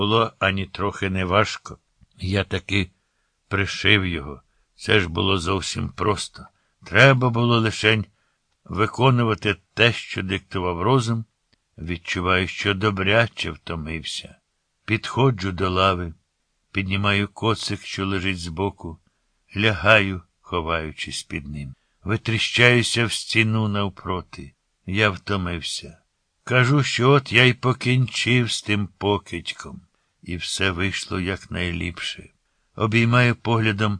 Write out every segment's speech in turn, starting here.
Було ані трохи не важко. Я таки пришив його. Це ж було зовсім просто. Треба було лишень виконувати те, що диктував розум. Відчуваю, що добряче втомився. Підходжу до лави, піднімаю коцик, що лежить збоку, лягаю, ховаючись під ним. Витріщаюся в стіну навпроти. Я втомився. Кажу, що от я й покінчив з тим покидьком. І все вийшло якнайліпше. Обіймаю поглядом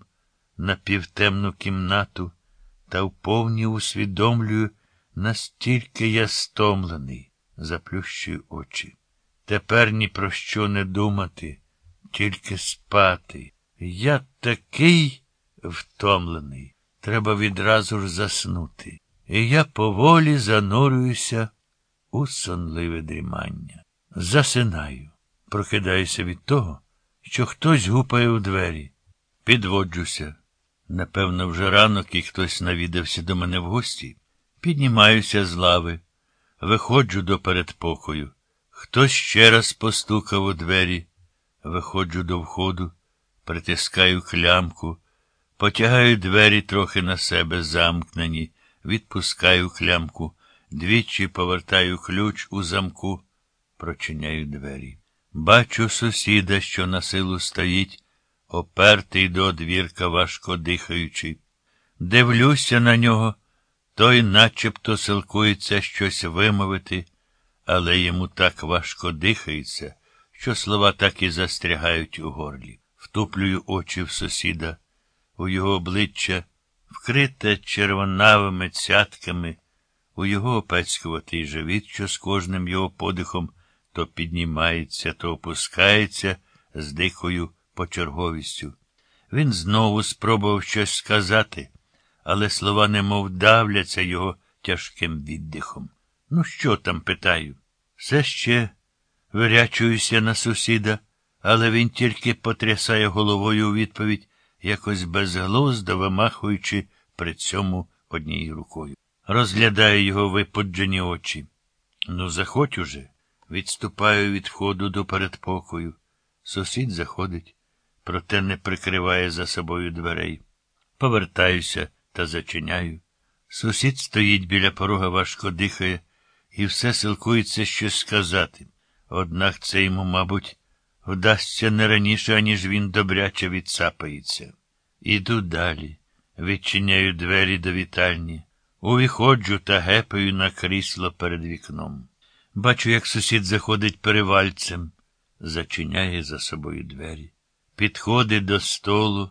напівтемну кімнату та вповні усвідомлюю, настільки я стомлений. Заплющую очі. Тепер ні про що не думати, тільки спати. Я такий втомлений. Треба відразу ж заснути. І я поволі занурююся у сонливе дрімання. Засинаю. Прокидаюся від того, що хтось гупає у двері. Підводжуся. Напевно, вже ранок і хтось навідався до мене в гості. Піднімаюся з лави. Виходжу до передпокою. Хтось ще раз постукав у двері. Виходжу до входу, притискаю клямку, потягаю двері трохи на себе замкнені, відпускаю клямку, двічі повертаю ключ у замку, прочиняю двері. Бачу сусіда, що на силу стоїть, опертий до одвірка, важко дихаючи. Дивлюся на нього, той начебто силкується щось вимовити, але йому так важко дихається, що слова так і застрягають у горлі. Втуплюю очі в сусіда, у його обличчя, вкрите червонавими цятками, у його опецькуватий живіт, що з кожним його подихом то піднімається, то опускається з дикою почерговістю. Він знову спробував щось сказати, але слова немов давляться його тяжким віддихом. Ну що там, питаю? Все ще вирячуюся на сусіда, але він тільки потрясає головою у відповідь, якось безглуздо вимахуючи при цьому однією рукою. Розглядаю його випуджені очі. Ну, заходь уже. Відступаю від входу до передпокою. Сусід заходить, проте не прикриває за собою дверей. Повертаюся та зачиняю. Сусід стоїть біля порога, важко дихає, і все силкується щось сказати. Однак це йому, мабуть, вдасться не раніше, аніж він добряче відсапається. Іду далі, відчиняю двері до вітальні, увіходжу та гепаю на крісло перед вікном. Бачу, як сусід заходить перевальцем, зачиняє за собою двері, підходить до столу,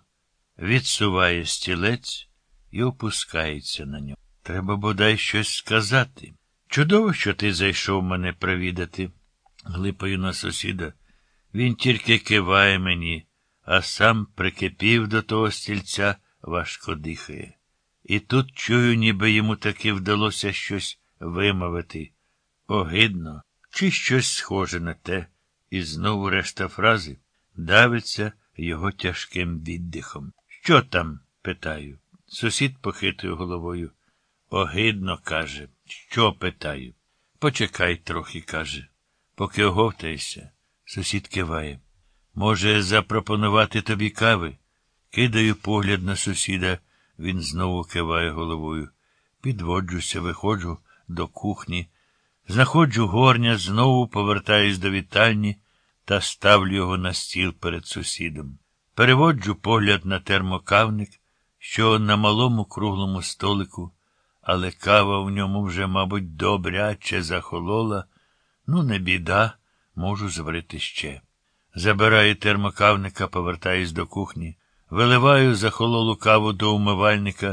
відсуває стілець і опускається на нього. Треба бодай щось сказати. Чудово, що ти зайшов мене провідати. Глипаю на сусіда. Він тільки киває мені, а сам прикипів до того стільця, важко дихає. І тут чую, ніби йому таки вдалося щось вимовити. Огидно, чи щось схоже на те, і знову решта фрази давиться його тяжким віддихом. Що там? Питаю. Сусід похитує головою. Огидно, каже. Що, питаю? Почекай трохи, каже. Поки оговтаєшся. Сусід киває. Може, запропонувати тобі кави? Кидаю погляд на сусіда. Він знову киває головою. Підводжуся, виходжу до кухні. Знаходжу горня, знову повертаюсь до вітальні та ставлю його на стіл перед сусідом. Переводжу погляд на термокавник, що на малому круглому столику, але кава в ньому вже, мабуть, добряче захолола. Ну, не біда, можу зварити ще. Забираю термокавника, повертаюсь до кухні, виливаю захололу каву до умивальника,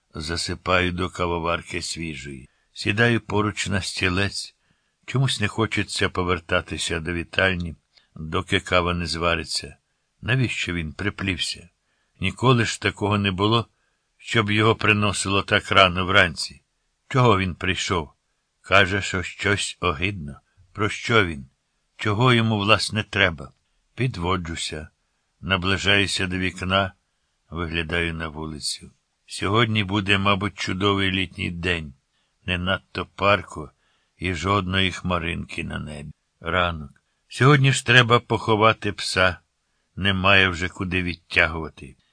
засипаю до кавоварки свіжої. Сідаю поруч на стілець. Чомусь не хочеться повертатися до вітальні, доки кава не звариться. Навіщо він приплівся? Ніколи ж такого не було, щоб його приносило так рано вранці. Чого він прийшов? Каже, що щось огидно. Про що він? Чого йому, власне, треба? Підводжуся, наближаюся до вікна, виглядаю на вулицю. Сьогодні буде, мабуть, чудовий літній день. Не надто парко і жодної хмаринки на небі. Ранок. Сьогодні ж треба поховати пса. Немає вже куди відтягувати.